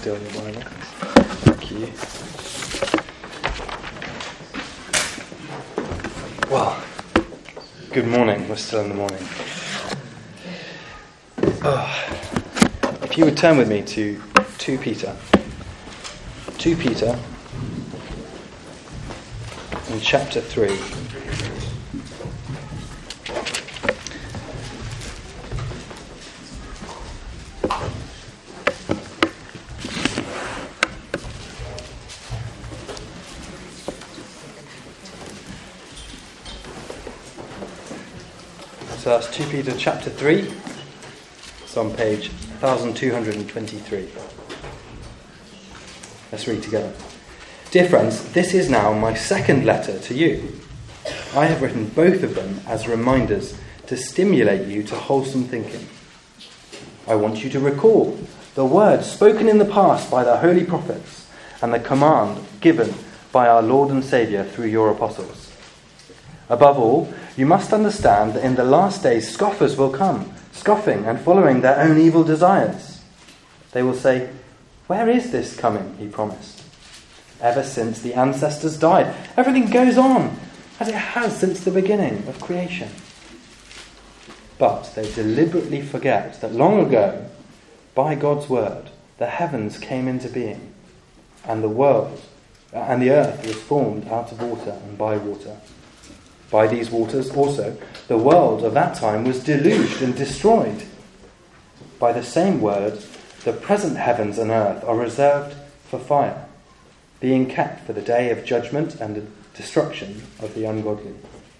steal your Bible. Thank you. Well, good morning. We're still in the morning. If you would turn with me to 2 Peter. 2 Peter in chapter 3. So that's 2 Peter chapter 3. It's on page 1223. Let's read together. Dear friends, this is now my second letter to you. I have written both of them as reminders to stimulate you to wholesome thinking. I want you to recall the words spoken in the past by the holy prophets and the command given by our Lord and Saviour through your apostles. Above all, you must understand that in the last days scoffers will come, scoffing and following their own evil desires. They will say, "Where is this coming he promised? Ever since the ancestors died, everything goes on as it has since the beginning of creation." But they deliberately forget that long ago, by God's word, the heavens came into being, and the earth was formed out of water and by water. By these waters also, the world of that time was deluged and destroyed. By the same word, the present heavens and earth are reserved for fire, being kept for the day of judgment and the destruction of the ungodly.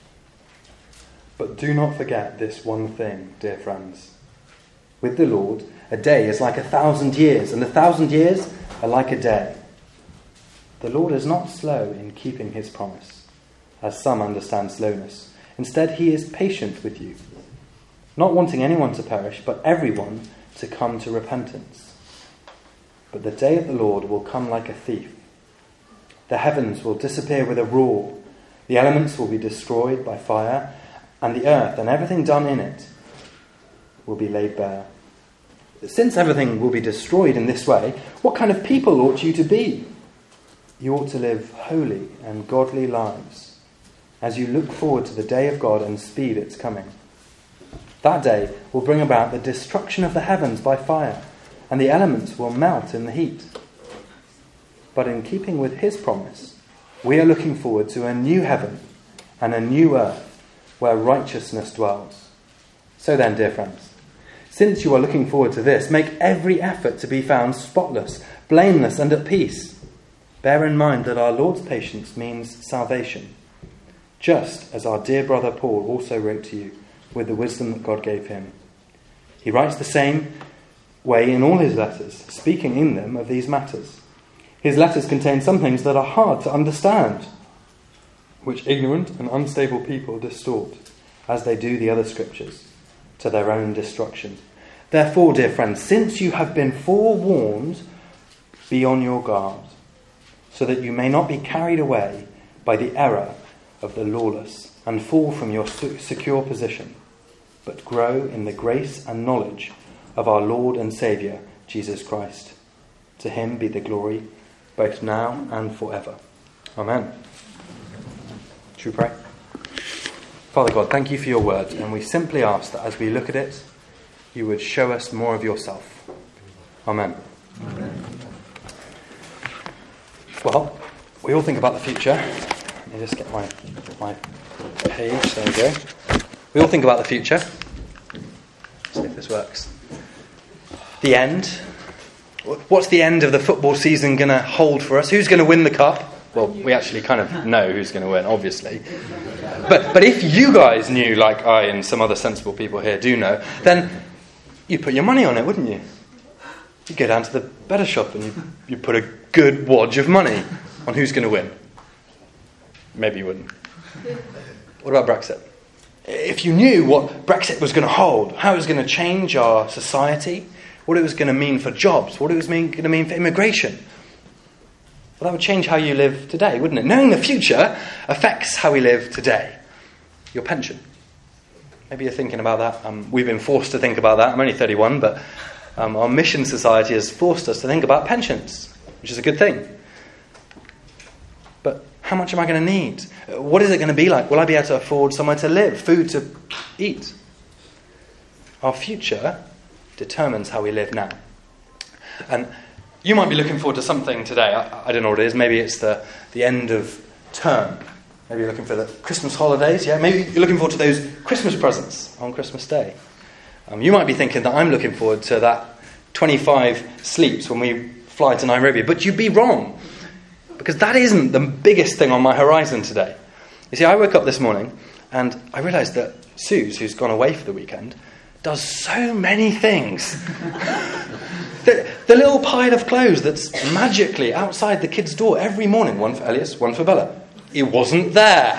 But do not forget this one thing, dear friends. With the Lord, a day is like 1,000 years, and 1,000 years are like a day. The Lord is not slow in keeping his promise, as some understand slowness. Instead, he is patient with you, not wanting anyone to perish, but everyone to come to repentance. But the day of the Lord will come like a thief. The heavens will disappear with a roar, the elements will be destroyed by fire, and the earth and everything done in it will be laid bare. Since everything will be destroyed in this way, what kind of people ought you to be? You ought to live holy and godly lives, as you look forward to the day of God and speed its coming. That day will bring about the destruction of the heavens by fire, and the elements will melt in the heat. But in keeping with his promise, we are looking forward to a new heaven and a new earth where righteousness dwells. So then, dear friends, since you are looking forward to this, make every effort to be found spotless, blameless, and at peace. Bear in mind that our Lord's patience means salvation, just as our dear brother Paul also wrote to you with the wisdom that God gave him. He writes the same way in all his letters, speaking in them of these matters. His letters contain some things that are hard to understand, which ignorant and unstable people distort, as they do the other scriptures, to their own destruction. Therefore, dear friends, since you have been forewarned, be on your guard, so that you may not be carried away by the error of the lawless and fall from your secure position, but grow in the grace and knowledge of our Lord and Saviour, Jesus Christ. To him be the glory, both now and forever. Amen. Should we pray? Father God, thank you for your word, and we simply ask that as we look at it, you would show us more of yourself. Amen. Amen. Well, we all think about the future. Let me just get my page. There we go. We all think about the future. Let's see if this works. The end. What's the end of the football season going to hold for us? Who's going to win the cup? Well, we actually kind of know who's going to win, obviously. But if you guys knew, like I and some other sensible people here do know, then you'd put your money on it, wouldn't you? You'd go down to the bettor shop and you'd put a good wodge of money on who's going to win. Maybe you wouldn't. What about Brexit? If you knew what Brexit was going to hold, how it was going to change our society, what it was going to mean for jobs, what it was going to mean for immigration, well, that would change how you live today, wouldn't it? Knowing the future affects how we live today. Your pension. Maybe you're thinking about that. We've been forced to think about that. I'm only 31, but Our mission society has forced us to think about pensions, which is a good thing. But how much am I going to need? What is it going to be like? Will I be able to afford somewhere to live, food to eat? Our future determines how we live now. And you might be looking forward to something today. I don't know what it is. Maybe it's the end of term. Maybe you're looking for the Christmas holidays. Yeah, maybe you're looking forward to those Christmas presents on Christmas Day. You might be thinking that I'm looking forward to that 25 sleeps when we fly to Nairobi. But you'd be wrong, because that isn't the biggest thing on my horizon today. You see, I woke up this morning and I realised that Suze, who's gone away for the weekend, does so many things. The little pile of clothes that's magically outside the kids' door every morning, one for Elias, one for Bella. It wasn't there.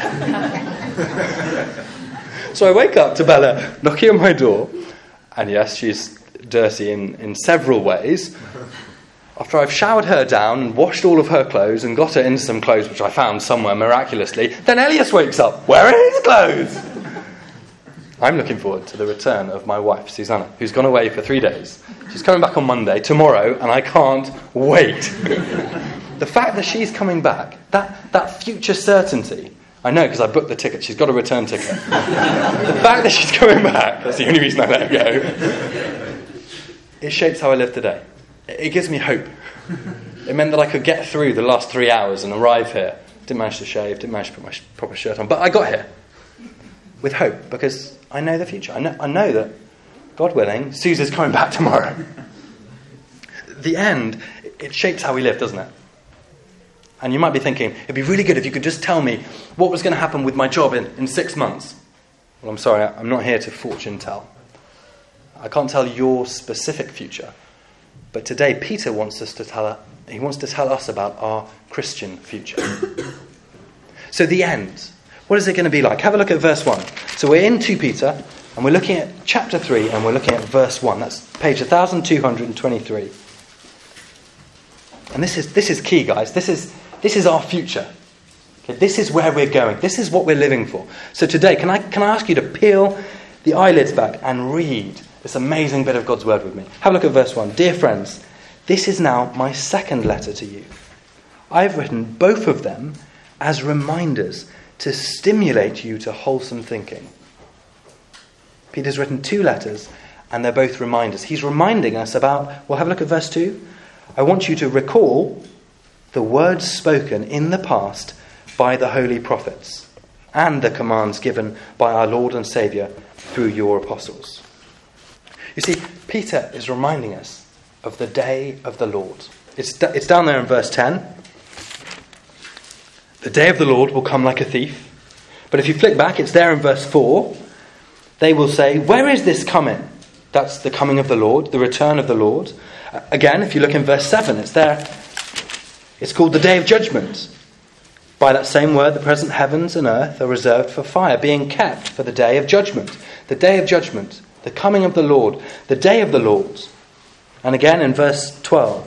So I wake up to Bella knocking on my door, and yes, she's dirty in several ways. After I've showered her down and washed all of her clothes and got her into some clothes which I found somewhere miraculously, then Elias wakes up. Where are his clothes? I'm looking forward to the return of my wife, Susanna, who's gone away for 3 days. She's coming back on Monday, tomorrow, and I can't wait. The fact that she's coming back, that future certainty, I know because I booked the ticket, she's got a return ticket. The fact that she's coming back, that's the only reason I let her go, it shapes how I live today. It gives me hope. It meant that I could get through the last 3 hours and arrive here. Didn't manage to shave, didn't manage to put my proper shirt on, but I got here with hope, because I know the future. I know that, God willing, Susan's coming back tomorrow. The end, it shapes how we live, doesn't it? And you might be thinking, it'd be really good if you could just tell me what was going to happen with my job in 6 months. Well, I'm sorry, I'm not here to fortune tell. I can't tell your specific future. But today, Peter wants to tell us about our Christian future. So the end. What is it going to be like? Have a look at verse 1. So we're in 2 Peter, and we're looking at chapter 3, and we're looking at verse 1. That's page 1223. And this is key, guys. This is our future. Okay, this is where we're going. This is what we're living for. So today, can I ask you to peel the eyelids back and read this amazing bit of God's word with me? Have a look at verse 1. Dear friends, this is now my second letter to you. I've written both of them as reminders to stimulate you to wholesome thinking. Peter's written 2 letters, and they're both reminders. He's reminding us about, well, have a look at verse 2. I want you to recall the words spoken in the past by the holy prophets and the commands given by our Lord and Saviour through your apostles. You see, Peter is reminding us of the day of the Lord. It's down there in verse 10. The day of the Lord will come like a thief. But if you flick back, it's there in verse 4. They will say, where is this coming? That's the coming of the Lord, the return of the Lord. Again, if you look in verse 7, it's there. It's called the day of judgment. By that same word, the present heavens and earth are reserved for fire, being kept for the day of judgment. The day of judgment, the coming of the Lord, the day of the Lord. And again in verse 12.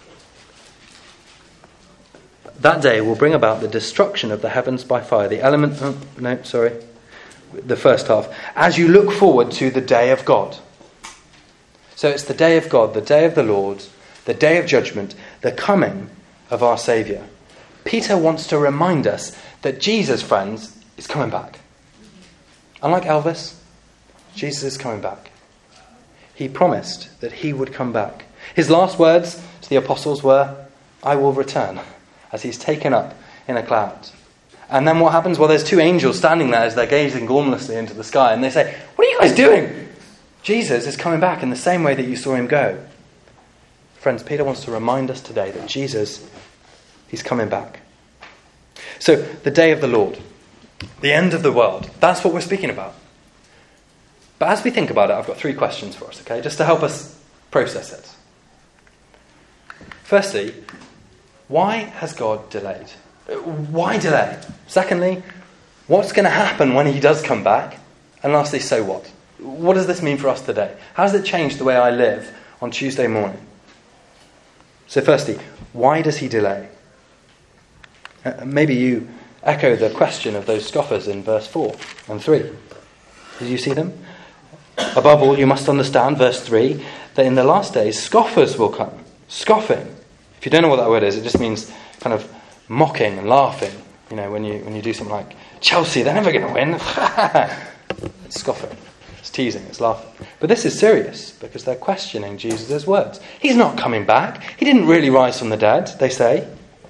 That day will bring about the destruction of the heavens by fire. The first half. As you look forward to the day of God. So it's the day of God, the day of the Lord, the day of judgment, the coming of our Saviour. Peter wants to remind us that Jesus, friends, is coming back. Unlike Elvis, Jesus is coming back. He promised that he would come back. His last words to the apostles were, I will return, as he's taken up in a cloud. And then what happens? Well, there's 2 angels standing there as they're gazing gormlessly into the sky, and they say, what are you guys doing? Jesus is coming back in the same way that you saw him go. Friends, Peter wants to remind us today that Jesus, he's coming back. So, the day of the Lord, the end of the world, that's what we're speaking about. But as we think about it, I've got 3 questions for us, okay, just to help us process it. Firstly, why has God delayed? Why delay? Secondly, what's going to happen when he does come back? And lastly, so what? What does this mean for us today? How does it change the way I live on Tuesday morning? So firstly, why does he delay? Maybe you echo the question of those scoffers in verse 4 and 3. Did you see them? Above all, you must understand, verse 3, that in the last days scoffers will come. Scoffing. If you don't know what that word is, it just means kind of mocking and laughing. You know, when you do something like, Chelsea, they're never going to win. It's scoffing. It's teasing. It's laughing. But this is serious because they're questioning Jesus' words. He's not coming back. He didn't really rise from the dead, they say.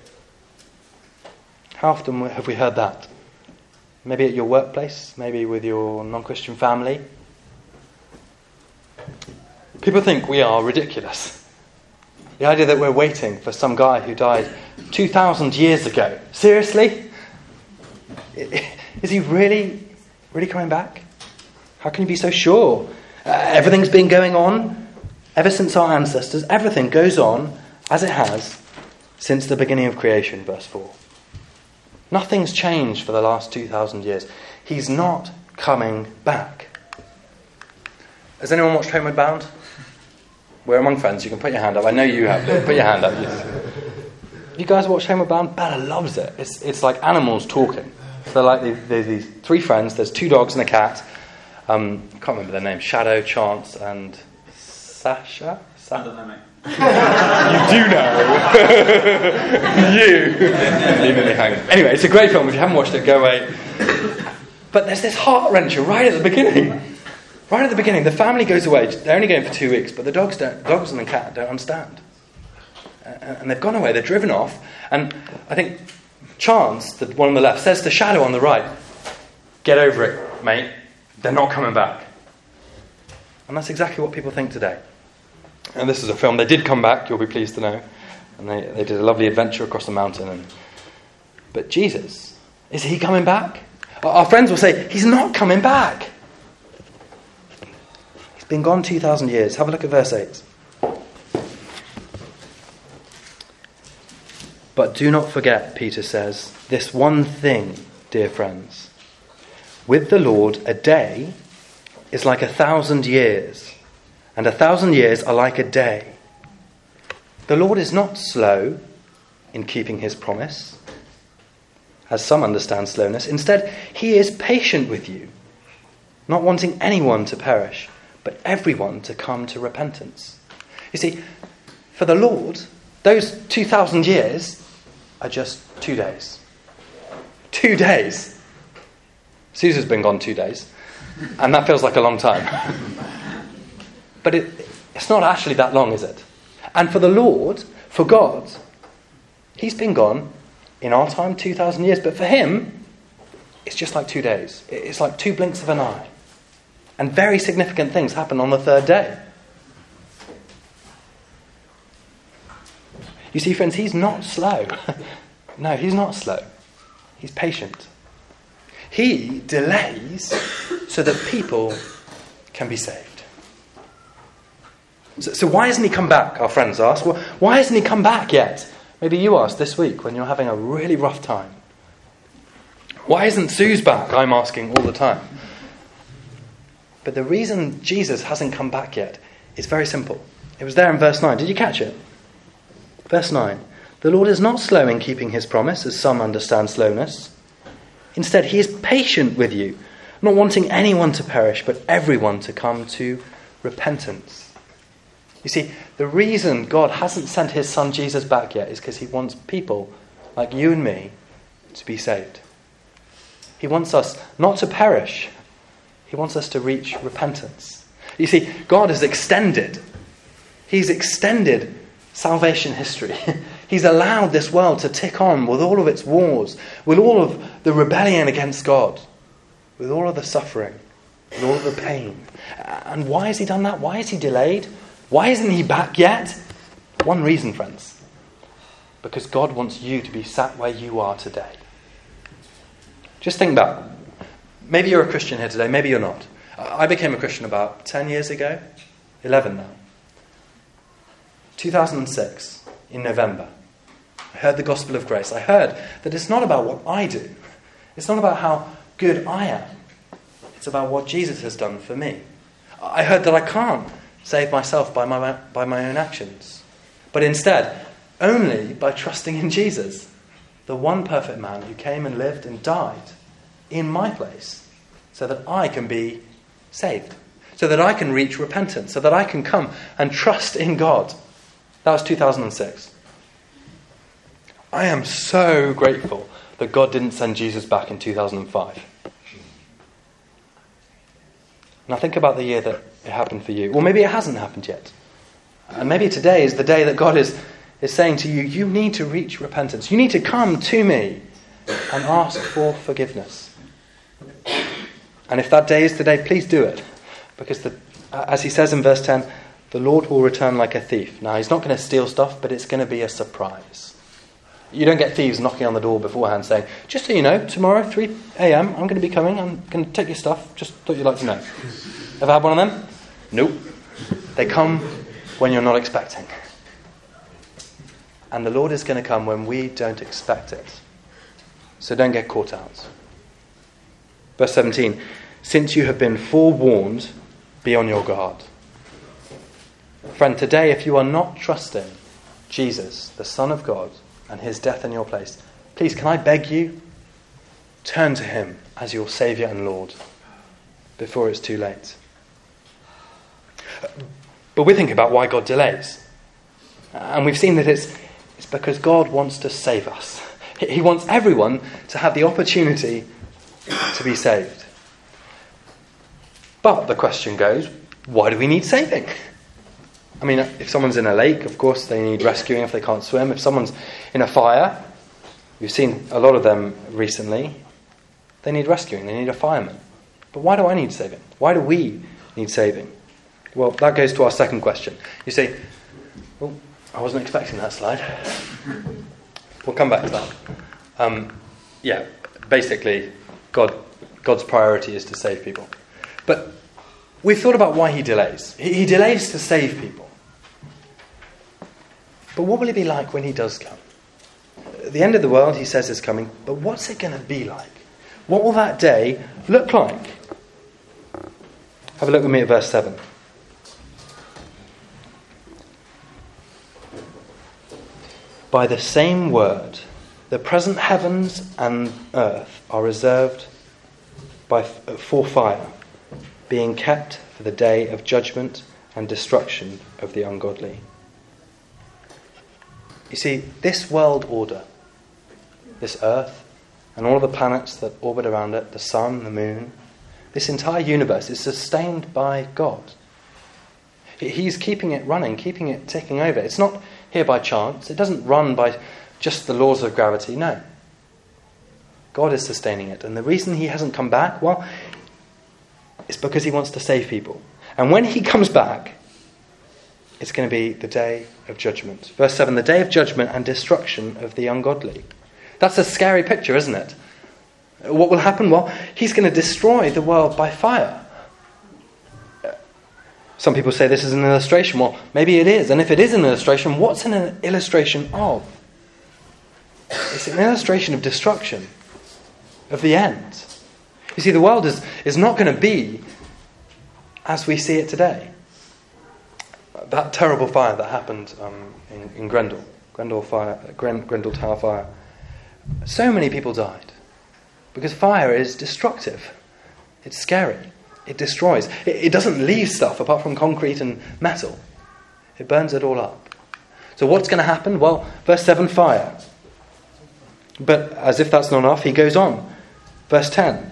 How often have we heard that? Maybe at your workplace, maybe with your non-Christian family. People think we are ridiculous. The idea that we're waiting for some guy who died 2,000 years ago. Seriously? Is he really coming back? How can you be so sure? Everything's been going on ever since our ancestors. Everything goes on as it has since the beginning of creation, verse 4. Nothing's changed for the last 2,000 years. He's not coming back. Has anyone watched Homeward Bound? We're among friends. You can put your hand up. I know you have. Put your hand up. You guys watch Homeward Bound? Bella loves it. It's like animals talking. So like there's these three friends. There's two dogs and a cat. I can't remember their names. Shadow, Chance, and Sasha. I don't know, mate. You do know. You. Leaving me hanging. Anyway, it's a great film. If you haven't watched it, go away. But there's this heart wrencher right at the beginning. Right at the beginning, the family goes away. They're only going for 2 weeks, but the dogs and the cat don't understand. And they've gone away. They're driven off. And I think Chance, the one on the left, says to Shadow on the right, "Get over it, mate. They're not coming back." And that's exactly what people think today. And this is a film. They did come back, you'll be pleased to know. And they did a lovely adventure across the mountain. But Jesus, is he coming back? Our friends will say, he's not coming back. He's been gone 2,000 years. Have a look at verse 8. But do not forget, Peter says, this one thing, dear friends. With the Lord, a day is like 1,000 years. And 1,000 years are like a day. The Lord is not slow in keeping his promise, as some understand slowness. Instead, he is patient with you, not wanting anyone to perish, but everyone to come to repentance. You see, for the Lord, those 2,000 years are just 2 days. 2 days. Susan's been gone 2 days, and that feels like a long time. But it's not actually that long, is it? And for the Lord, for God, he's been gone in our time 2,000 years. But for him, it's just like 2 days. It's like 2 blinks of an eye. And very significant things happen on the third day. You see, friends, he's not slow. No, he's not slow. He's patient. He delays so that people can be saved. So why hasn't he come back, our friends ask? Well, why hasn't he come back yet? Maybe you asked this week when you're having a really rough time. Why isn't Suze back? I'm asking all the time. But the reason Jesus hasn't come back yet is very simple. It was there in verse 9. Did you catch it? Verse 9. The Lord is not slow in keeping his promise, as some understand slowness. Instead, he is patient with you, not wanting anyone to perish, but everyone to come to repentance. You see, the reason God hasn't sent his son Jesus back yet is because he wants people like you and me to be saved. He wants us not to perish. He wants us to reach repentance. You see, God has extended. He's extended salvation history. He's allowed this world to tick on with all of its wars, with all of the rebellion against God, with all of the suffering, with all of the pain. And why has he done that? Why is he delayed? Why isn't he back yet? One reason, friends. Because God wants you to be sat where you are today. Just think back. Maybe you're a Christian here today, maybe you're not. I became a Christian about 10 years ago, 11 now. 2006, in November. I heard the gospel of grace. I heard that it's not about what I do. It's not about how good I am. It's about what Jesus has done for me. I heard that I can't save myself by my own actions, but instead, only by trusting in Jesus, the one perfect man who came and lived and died in my place, so that I can be saved. so that I can reach repentance, so that I can come and trust in God. That was 2006. I am so grateful that God didn't send Jesus back in 2005. And I think about the year that it happened for you. Or maybe it hasn't happened yet. And maybe today is the day that God is saying to you, you need to reach repentance. You need to come to me and ask for forgiveness. And if that day is today, please do it. Because as he says in verse 10, the Lord will return like a thief. Now, he's not going to steal stuff, but it's going to be a surprise. You don't get thieves knocking on the door beforehand saying, just so you know, tomorrow, 3 a.m, I'm going to be coming. I'm going to take your stuff. Just thought you'd like to know. Ever had one of them? Nope. They come when you're not expecting. And the Lord is going to come when we don't expect it. So don't get caught out. Verse 17. Since you have been forewarned, be on your guard. Friend, today, if you are not trusting Jesus, the Son of God, and his death in your place, please, can I beg you, turn to him as your Saviour and Lord before it's too late. But we think about why God delays. And we've seen that it's because God wants to save us. He wants everyone to have the opportunity to be saved. But the question goes, why do we need saving? I mean, if someone's in a lake, of course they need rescuing if they can't swim. If someone's in a fire, we've seen a lot of them recently, they need rescuing, they need a fireman. But why do I need saving? Why do we need saving? Well, that goes to our second question. You say, well, I wasn't expecting that slide. We'll come back to that. Basically, God's priority is to save people. But we've thought about why he delays. He delays to save people. But what will it be like when he does come? The end of the world, he says, is coming. But what's it going to be like? What will that day look like? Have a look with me at verse 7. By the same word, the present heavens and earth are reserved for fire, being kept for the day of judgment and destruction of the ungodly. You see, this world order, this earth, and all of the planets that orbit around it, the sun, the moon, this entire universe is sustained by God. He's keeping it running, keeping it ticking over. It's not here by chance. It doesn't run by just the laws of gravity. No. God is sustaining it. And the reason he hasn't come back, well, it's because he wants to save people. And when he comes back, it's going to be the day of judgment. Verse 7, the day of judgment and destruction of the ungodly. That's a scary picture, isn't it? What will happen? Well, he's going to destroy the world by fire. Some people say this is an illustration. Well, maybe it is. And if it is an illustration, what's an illustration of? It's an illustration of destruction, of the end. You see, the world is not going to be as we see it today. That terrible fire that happened in Grendel Tower fire. So many people died because fire is destructive. It's scary. It destroys. It doesn't leave stuff apart from concrete and metal. It burns it all up. So what's going to happen? Well, verse 7, fire. But as if that's not enough, he goes on. Verse 10.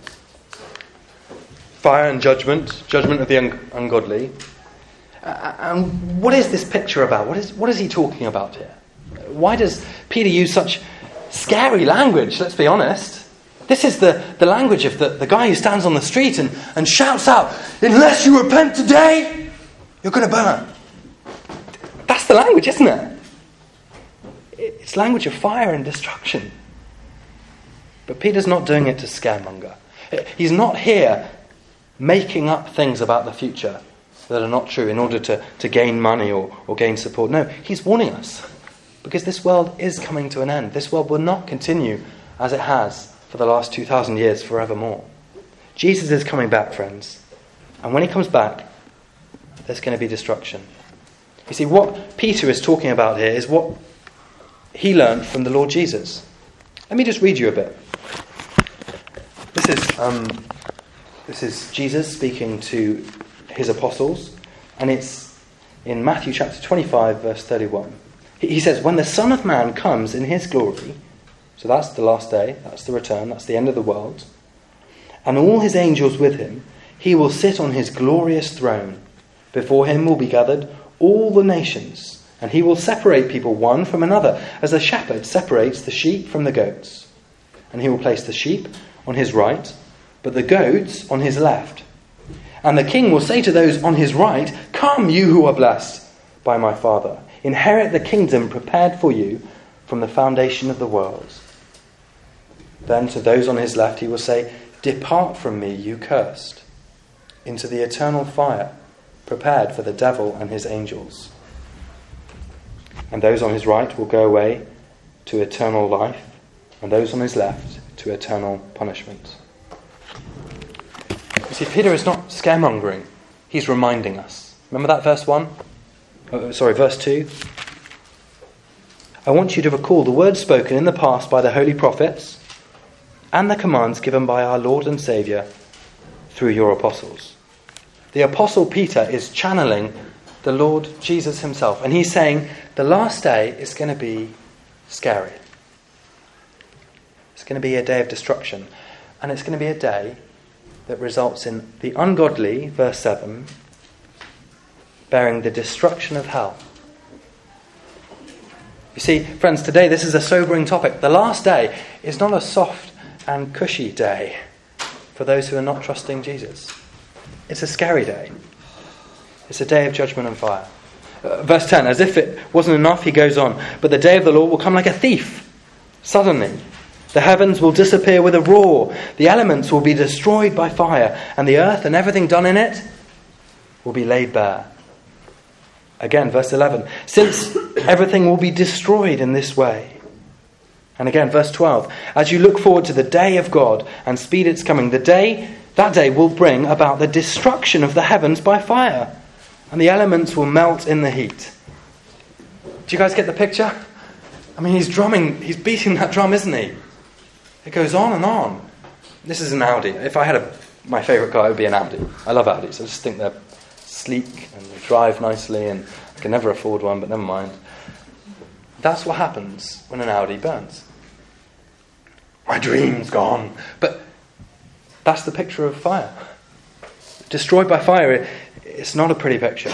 Fire and judgment of the ungodly. And what is this picture about? What is he talking about here? Why does Peter use such scary language? Let's be honest. This is the language of the guy who stands on the street and shouts out, unless you repent today, you're going to burn. That's the language, isn't it? It's language of fire and destruction. But Peter's not doing it to scaremonger. He's not here making up things about the future that are not true in order to gain money or gain support. No, he's warning us. Because this world is coming to an end. This world will not continue as it has for the last 2,000 years forevermore. Jesus is coming back, friends. And when he comes back, there's going to be destruction. You see, what Peter is talking about here is what he learned from the Lord Jesus. Let me just read you a bit. This is Jesus speaking to his apostles, and it's in Matthew chapter 25, verse 31. He says, when the Son of Man comes in his glory, so that's the last day, that's the return, that's the end of the world, and all his angels with him, he will sit on his glorious throne. Before him will be gathered all the nations, and he will separate people one from another, as a shepherd separates the sheep from the goats. And he will place the sheep on his right, but the goats on his left. And the king will say to those on his right, come, you who are blessed by my Father. Inherit the kingdom prepared for you from the foundation of the world. Then to those on his left he will say, depart from me, you cursed, into the eternal fire prepared for the devil and his angels. And those on his right will go away to eternal life, and those on his left to eternal punishment. You see, Peter is not scaremongering. He's reminding us. Remember that verse 1? Verse 2. I want you to recall the words spoken in the past by the holy prophets and the commands given by our Lord and Saviour through your apostles. The apostle Peter is channeling the Lord Jesus himself, and he's saying the last day is going to be scary. It's going to be a day of destruction, and it's going to be a day that results in the ungodly, verse 7, bearing the destruction of hell. You see, friends, today this is a sobering topic. The last day is not a soft and cushy day for those who are not trusting Jesus. It's a scary day. It's a day of judgment and fire. Verse 10, as if it wasn't enough, he goes on, but the day of the Lord will come like a thief, suddenly. The heavens will disappear with a roar, the elements will be destroyed by fire, and the earth and everything done in it will be laid bare. Again, verse 11, since everything will be destroyed in this way. And again, verse 12, as you look forward to the day of God and speed its coming, that day will bring about the destruction of the heavens by fire, and the elements will melt in the heat. Do you guys get the picture? I mean, he's beating that drum, isn't he? It goes on and on. This is an Audi. If I had my favourite car, it would be an Audi. I love Audis. I just think they're sleek and they drive nicely, and I can never afford one, but never mind. That's what happens when an Audi burns. My dream's gone. But that's the picture of fire. Destroyed by fire, it's not a pretty picture.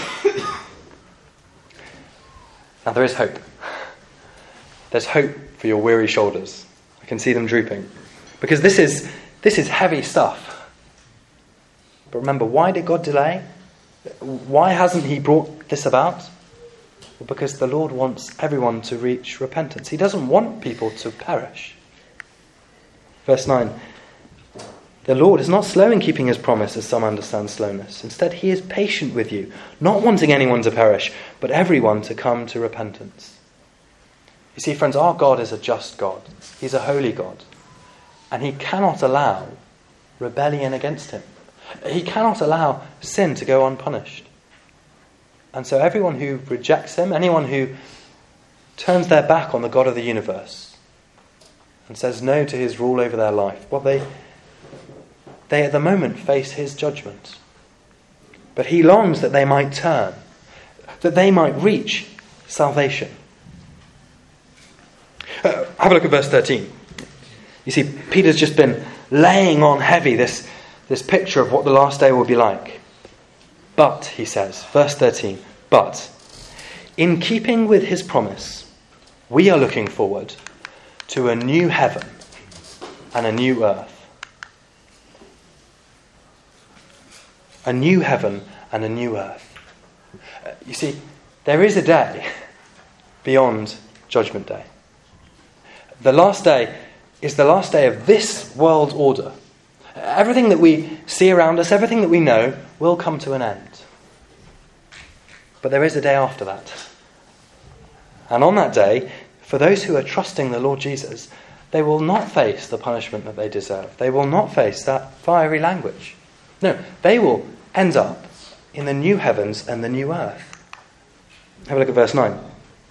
Now there is hope. There's hope for your weary shoulders. I can see them drooping. Because this is heavy stuff. But remember, why did God delay? Why hasn't he brought this about? Well, because the Lord wants everyone to reach repentance. He doesn't want people to perish. Verse 9. The Lord is not slow in keeping his promise, as some understand slowness. Instead, he is patient with you, not wanting anyone to perish, but everyone to come to repentance. You see, friends, our God is a just God. He's a holy God. And he cannot allow rebellion against him. He cannot allow sin to go unpunished. And so everyone who rejects him, anyone who turns their back on the God of the universe and says no to his rule over their life, well, they at the moment face his judgment. But he longs that they might turn, that they might reach salvation. Have a look at verse 13. You see, Peter's just been laying on heavy this picture of what the last day will be like. But, he says, verse 13, but, in keeping with his promise, we are looking forward to a new heaven and a new earth. A new heaven and a new earth. You see, there is a day beyond Judgment Day. The last day is the last day of this world order. Everything that we see around us, everything that we know, will come to an end. But there is a day after that. And on that day, for those who are trusting the Lord Jesus, they will not face the punishment that they deserve. They will not face that fiery language. No, they will end up in the new heavens and the new earth. Have a look at verse 9.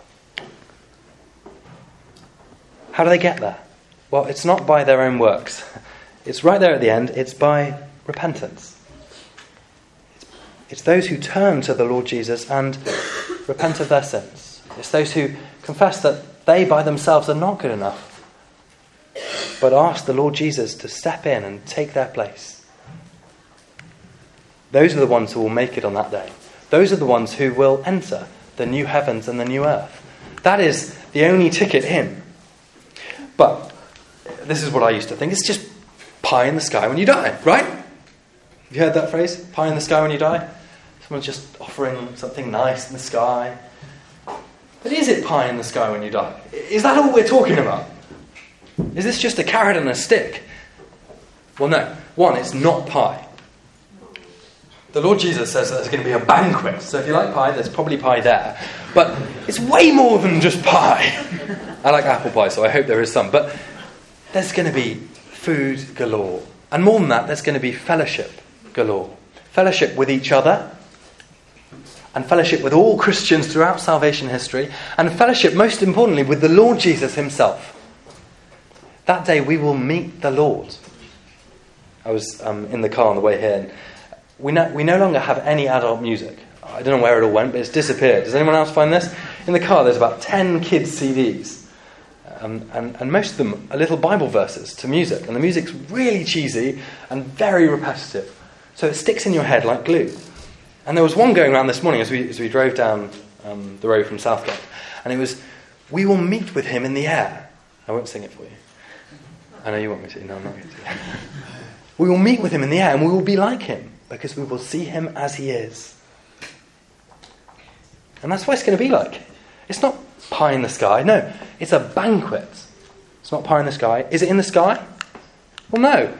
How do they get there? Well, it's not by their own works. It's right there at the end. It's by repentance. It's those who turn to the Lord Jesus and repent of their sins. It's those who confess that they by themselves are not good enough, but ask the Lord Jesus to step in and take their place. Those are the ones who will make it on that day. Those are the ones who will enter the new heavens and the new earth. That is the only ticket in. But this is what I used to think. It's just pie in the sky when you die, right? Have you heard that phrase? Pie in the sky when you die? Someone's just offering something nice in the sky. But is it pie in the sky when you die? Is that all we're talking about? Is this just a carrot and a stick? Well, no. One, it's not pie. The Lord Jesus says that there's going to be a banquet. So if you like pie, there's probably pie there. But it's way more than just pie. I like apple pie, so I hope there is some. But there's going to be food galore. And more than that, there's going to be fellowship galore. Fellowship with each other. And fellowship with all Christians throughout salvation history. And fellowship, most importantly, with the Lord Jesus himself. That day we will meet the Lord. I was in the car on the way here, and we no longer have any adult music. I don't know where it all went, but it's disappeared. Does anyone else find this? In the car there's about 10 kids' CDs. And most of them are little Bible verses to music. And the music's really cheesy and very repetitive. So it sticks in your head like glue. And there was one going around this morning as we drove down the road from Southgate. And it was, "We will meet with him in the air." I won't sing it for you. I know you want me to. No, I'm not going to. We will meet with him in the air and we will be like him, because we will see him as he is. And that's what it's going to be like. It's not pie in the sky. No, it's a banquet. It's not pie in the sky. Is it in the sky? Well, no.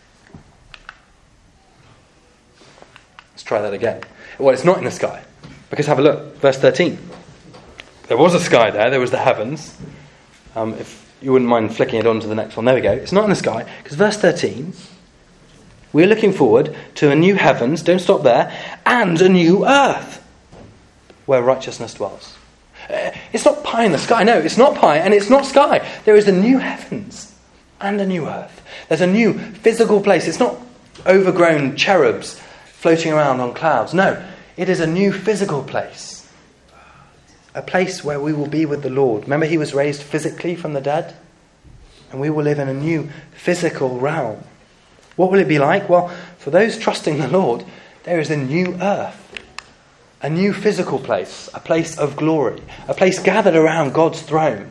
Let's try that again. Well, it's not in the sky. Because have a look. Verse 13. There was a sky there. There was the heavens. If you wouldn't mind flicking it on to the next one. There we go. It's not in the sky. Because verse 13... we're looking forward to a new heavens, don't stop there, and a new earth where righteousness dwells. It's not pie in the sky. No, it's not pie and it's not sky. There is a new heavens and a new earth. There's a new physical place. It's not overgrown cherubs floating around on clouds. No, it is a new physical place. A place where we will be with the Lord. Remember, he was raised physically from the dead? And we will live in a new physical realm. What will it be like? Well, for those trusting the Lord, there is a new earth. A new physical place. A place of glory. A place gathered around God's throne.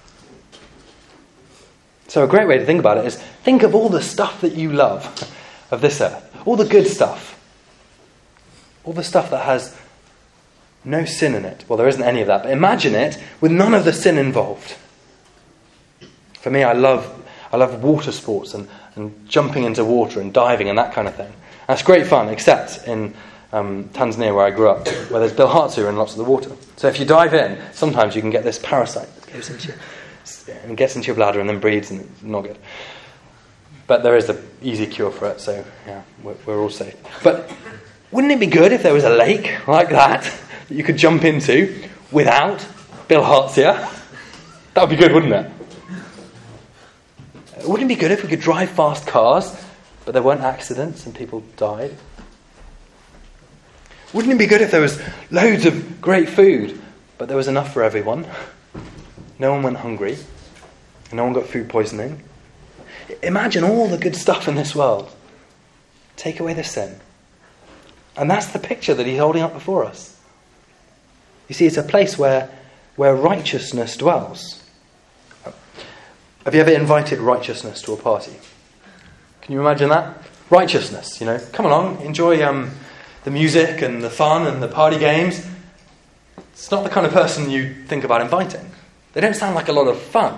So a great way to think about it is, think of all the stuff that you love of this earth. All the good stuff. All the stuff that has no sin in it. Well, there isn't any of that. But imagine it with none of the sin involved. For me, I love water sports and jumping into water and diving and that kind of thing. That's great fun, except in Tanzania where I grew up, where there's bilharzia in lots of the water. So if you dive in, sometimes you can get this parasite that gets into your bladder and then breeds, and it's not good. But there is the easy cure for it, so yeah, we're all safe. But wouldn't it be good if there was a lake like that you could jump into without bilharzia? That would be good, wouldn't it? Wouldn't it be good if we could drive fast cars, but there weren't accidents and people died? Wouldn't it be good if there was loads of great food, but there was enough for everyone? No one went hungry, and no one got food poisoning. Imagine all the good stuff in this world. Take away the sin. And that's the picture that he's holding up before us. You see, it's a place where righteousness dwells. Have you ever invited righteousness to a party? Can you imagine that? Righteousness, come along, enjoy the music and the fun and the party games. It's not the kind of person you think about inviting. They don't sound like a lot of fun.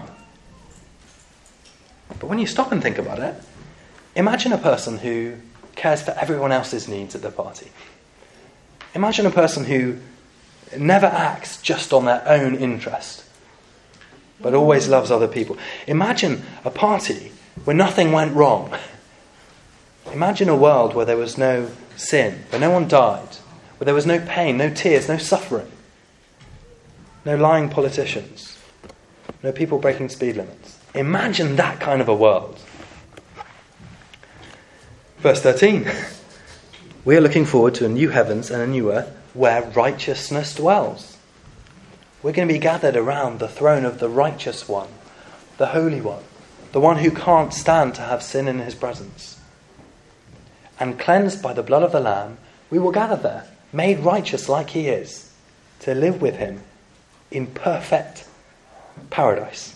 But when you stop and think about it, imagine a person who cares for everyone else's needs at the party. Imagine a person who never acts just on their own interest, but always loves other people. Imagine a party where nothing went wrong. Imagine a world where there was no sin, where no one died, where there was no pain, no tears, no suffering, no lying politicians, no people breaking speed limits. Imagine that kind of a world. Verse 13. We are looking forward to a new heavens and a new earth where righteousness dwells. We're going to be gathered around the throne of the righteous one, the Holy One, the one who can't stand to have sin in his presence. And cleansed by the blood of the Lamb, we will gather there, made righteous like he is, to live with him in perfect paradise.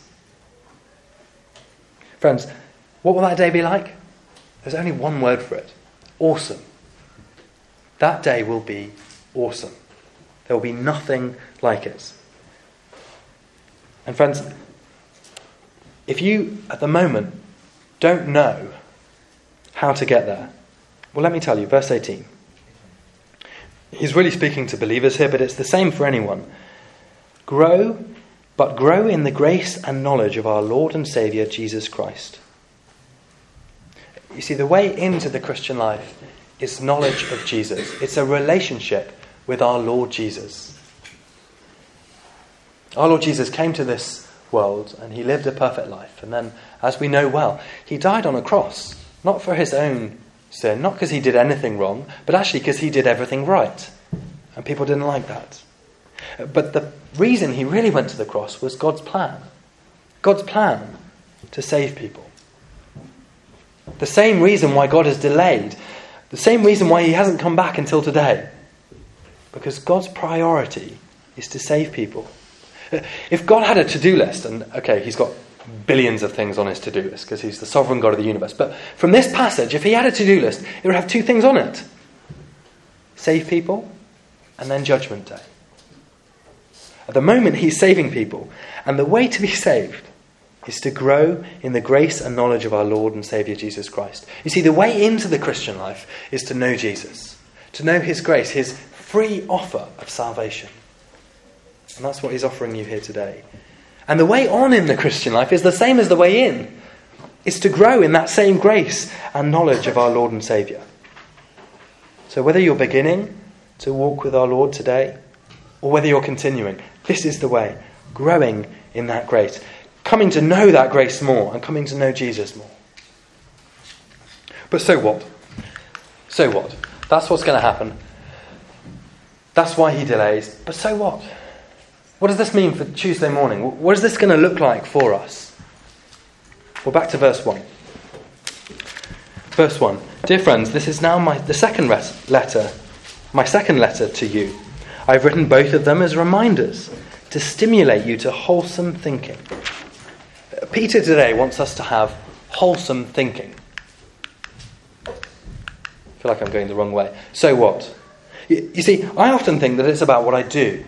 Friends, what will that day be like? There's only one word for it. Awesome. That day will be awesome. There will be nothing like it. And friends, if you, at the moment, don't know how to get there, well, let me tell you, verse 18. He's really speaking to believers here, but it's the same for anyone. Grow in the grace and knowledge of our Lord and Saviour, Jesus Christ. You see, the way into the Christian life is knowledge of Jesus. It's a relationship with our Lord Jesus. Our Lord Jesus came to this world and he lived a perfect life. And then, as we know well, he died on a cross, not for his own sin, not because he did anything wrong, but actually because he did everything right. And people didn't like that. But the reason he really went to the cross was God's plan. God's plan to save people. The same reason why God has delayed. The same reason why he hasn't come back until today. Because God's priority is to save people. If God had a to-do list, and okay, he's got billions of things on his to-do list because he's the sovereign God of the universe. But from this passage, if he had a to-do list, it would have two things on it. Save people and then judgment day. At the moment, he's saving people. And the way to be saved is to grow in the grace and knowledge of our Lord and Saviour Jesus Christ. You see, the way into the Christian life is to know Jesus, to know his grace, his free offer of salvation. And that's what he's offering you here today. And the way on in the Christian life is the same as the way in. It's to grow in that same grace and knowledge of our Lord and Saviour. So whether you're beginning to walk with our Lord today, or whether you're continuing, this is the way. Growing in that grace. Coming to know that grace more and coming to know Jesus more. But so what? So what? That's what's going to happen. That's why he delays. But so what? What does this mean for Tuesday morning? What is this going to look like for us? Well, back to verse 1. Verse 1. Dear friends, this is now my second letter to you. I've written both of them as reminders to stimulate you to wholesome thinking. Peter today wants us to have wholesome thinking. I feel like I'm going the wrong way. So what? You see, I often think that it's about what I do.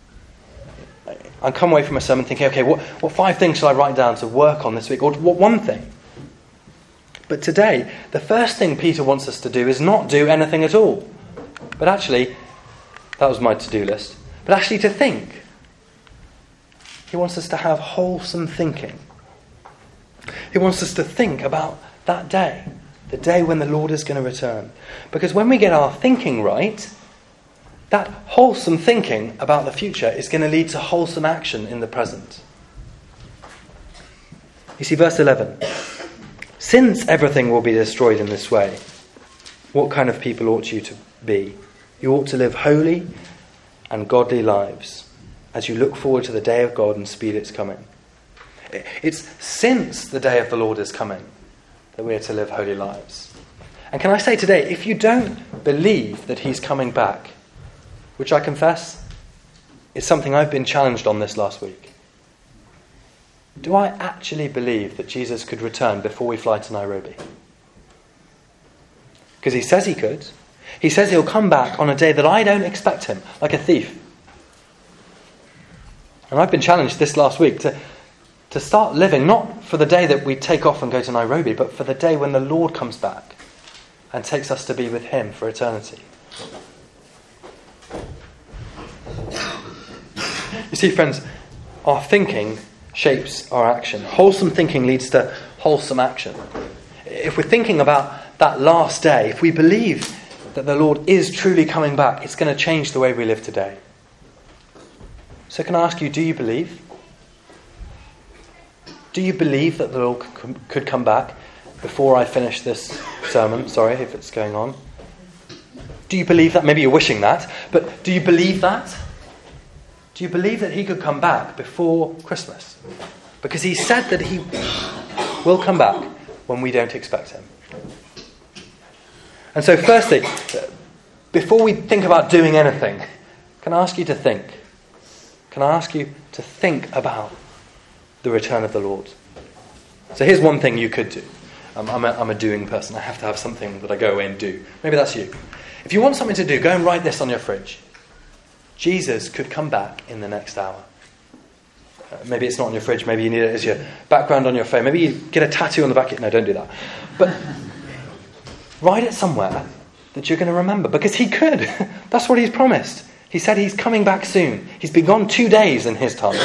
I come away from a sermon thinking, okay, what 5 things shall I write down to work on this week? Or what one thing? But today, the first thing Peter wants us to do is not do anything at all. But actually, that was my to-do list. But actually to think. He wants us to have wholesome thinking. He wants us to think about that day. The day when the Lord is going to return. Because when we get our thinking right, that wholesome thinking about the future is going to lead to wholesome action in the present. You see, verse 11. Since everything will be destroyed in this way, what kind of people ought you to be? You ought to live holy and godly lives as you look forward to the day of God and speed its coming. It's since the day of the Lord is coming that we are to live holy lives. And can I say today, if you don't believe that he's coming back, which I confess is something I've been challenged on this last week, do I actually believe that Jesus could return before we fly to Nairobi? Because he says he could. He says he'll come back on a day that I don't expect him, like a thief. And I've been challenged this last week to start living, not for the day that we take off and go to Nairobi, but for the day when the Lord comes back and takes us to be with him for eternity. You see, friends, our thinking shapes our action. Wholesome thinking leads to wholesome action. If we're thinking about that last day, if we believe that the Lord is truly coming back, it's going to change the way we live today. So can I ask you, do you believe? Do you believe that the Lord could come back before I finish this sermon? Sorry if it's going on. Do you believe that? Maybe you're wishing that, but do you believe that? Do you believe that he could come back before Christmas? Because he said that he will come back when we don't expect him. And so firstly, before we think about doing anything, can I ask you to think? Can I ask you to think about the return of the Lord? So here's one thing you could do. I'm a doing person. I have to have something that I go away and do. Maybe that's you. If you want something to do, go and write this on your fridge. Jesus could come back in the next hour. Maybe it's not on your fridge. Maybe you need it as your background on your phone. Maybe you get a tattoo on the back. No, don't do that. But write it somewhere that you're going to remember. Because he could. That's what he's promised. He said he's coming back soon. He's been gone 2 days in his time.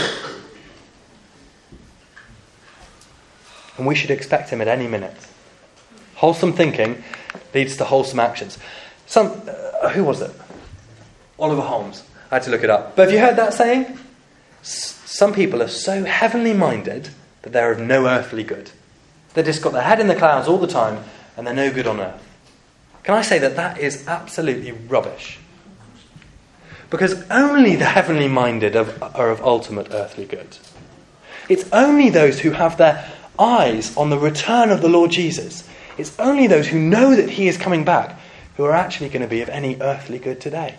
And we should expect him at any minute. Wholesome thinking leads to wholesome actions. Who was it? Oliver Holmes. I had to look it up. But have you heard that saying? Some people are so heavenly minded that they're of no earthly good. They've just got their head in the clouds all the time and they're no good on earth. Can I say that is absolutely rubbish? Because only the heavenly minded are of ultimate earthly good. It's only those who have their eyes on the return of the Lord Jesus. It's only those who know that he is coming back who are actually going to be of any earthly good today.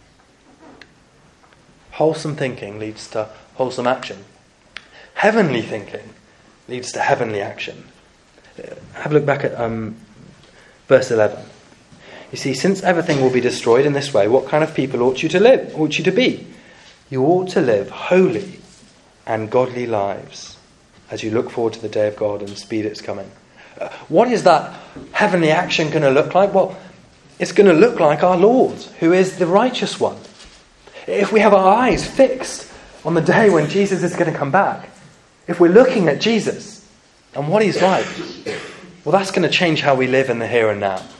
Wholesome thinking leads to wholesome action. Heavenly thinking leads to heavenly action. Have a look back at verse 11. You see, since everything will be destroyed in this way, what kind of people ought you to live? Ought you to be? You ought to live holy and godly lives as you look forward to the day of God and speed its coming. What is that heavenly action going to look like? Well, it's going to look like our Lord, who is the righteous one. If we have our eyes fixed on the day when Jesus is going to come back, if we're looking at Jesus and what he's like, well, that's going to change how we live in the here and now.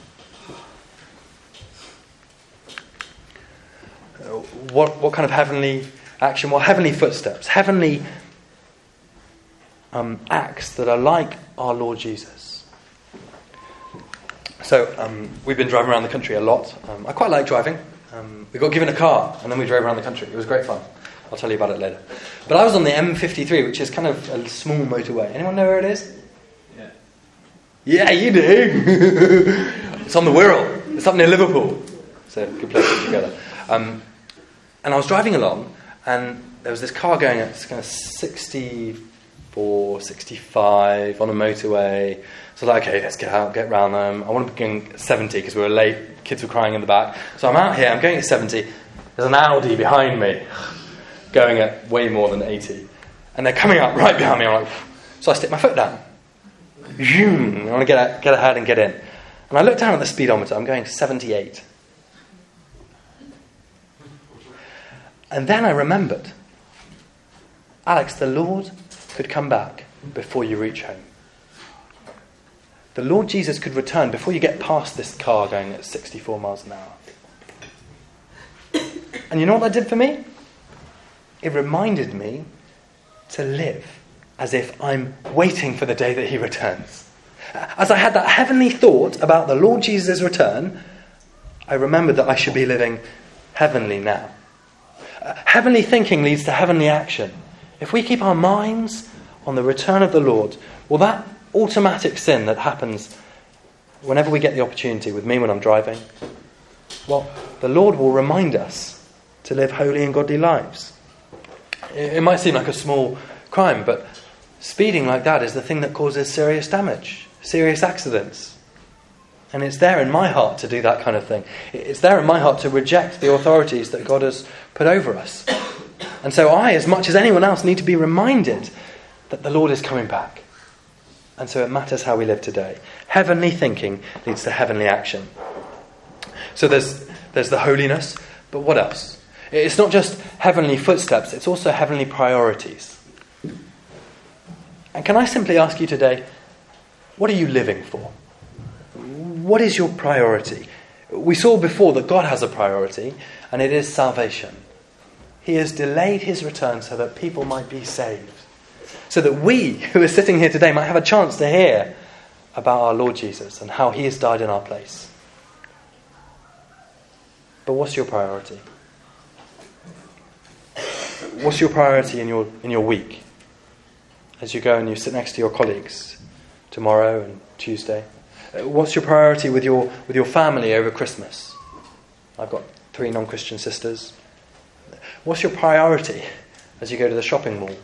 What kind of heavenly action? Well, heavenly footsteps, heavenly acts that are like our Lord Jesus. So we've been driving around the country a lot. I quite like driving. We got given a car and then we drove around the country. It was great fun. I'll tell you about it later. But I was on the M53, which is kind of a small motorway. Anyone know where it is? Yeah. Yeah, you do. It's on the Wirral. It's up near Liverpool. So good place to get together. And I was driving along and there was this car going at kind of 64, 65 on a motorway. So I was like, okay, let's get out, get round them. I want to be going 70 because we were late. Kids were crying in the back. So I'm out here, I'm going at 70. There's an Audi behind me going at way more than 80. And they're coming up right behind me. I'm like, so I stick my foot down. I want to get ahead and get in. And I look down at the speedometer. I'm going 78. And then I remembered, Alex, the Lord could come back before you reach home. The Lord Jesus could return before you get past this car going at 64 miles an hour. And you know what that did for me? It reminded me to live as if I'm waiting for the day that he returns. As I had that heavenly thought about the Lord Jesus' return, I remembered that I should be living heavenly now. Heavenly thinking leads to heavenly action. If we keep our minds on the return of the Lord, well, that automatic sin that happens whenever we get the opportunity, with me when I'm driving, well, the Lord will remind us to live holy and godly lives. It might seem like a small crime, but speeding like that is the thing that causes serious damage, serious accidents. And it's there in my heart to do that kind of thing. It's there in my heart to reject the authorities that God has put over us. And so I, as much as anyone else, need to be reminded that the Lord is coming back. And so it matters how we live today. Heavenly thinking leads to heavenly action. So there's the holiness, but what else? It's not just heavenly footsteps, it's also heavenly priorities. And can I simply ask you today, what are you living for? What is your priority? We saw before that God has a priority, and it is salvation. He has delayed his return so that people might be saved. So that we, who are sitting here today, might have a chance to hear about our Lord Jesus and how he has died in our place. But what's your priority? What's your priority in your week? As you go and you sit next to your colleagues tomorrow and Tuesday. What's your priority with your family over Christmas? I've got 3 non-Christian sisters. What's your priority as you go to the shopping mall?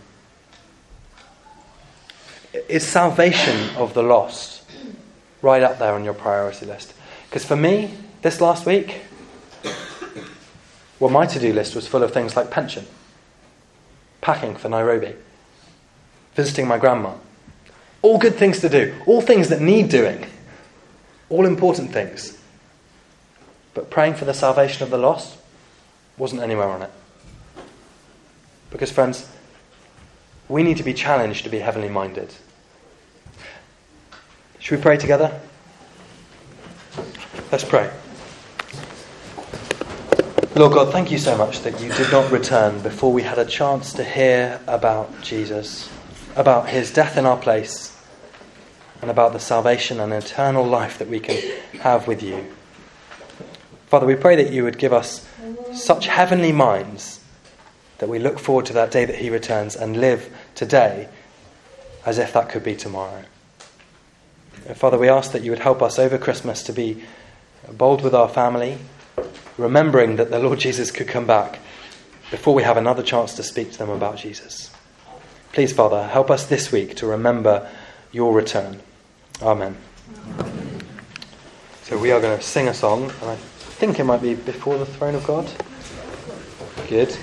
Is salvation of the lost right up there on your priority list? Because for me, this last week, well, my to-do list was full of things like pension, packing for Nairobi, visiting my grandma. All good things to do, all things that need doing, all important things. But praying for the salvation of the lost wasn't anywhere on it. Because, friends, we need to be challenged to be heavenly minded. Should we pray together? Let's pray. Lord God, thank you so much that you did not return before we had a chance to hear about Jesus, about his death in our place, and about the salvation and eternal life that we can have with you. Father, we pray that you would give us such heavenly minds that we look forward to that day that he returns and live today as if that could be tomorrow. And Father, we ask that you would help us over Christmas to be bold with our family, remembering that the Lord Jesus could come back before we have another chance to speak to them about Jesus. Please, Father, help us this week to remember your return. Amen. So we are going to sing a song, and I think it might be Before the Throne of God. Good.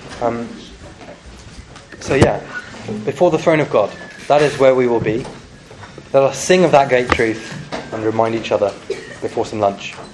Before the throne of God. That is where we will be. Let us sing of that great truth and remind each other before some lunch.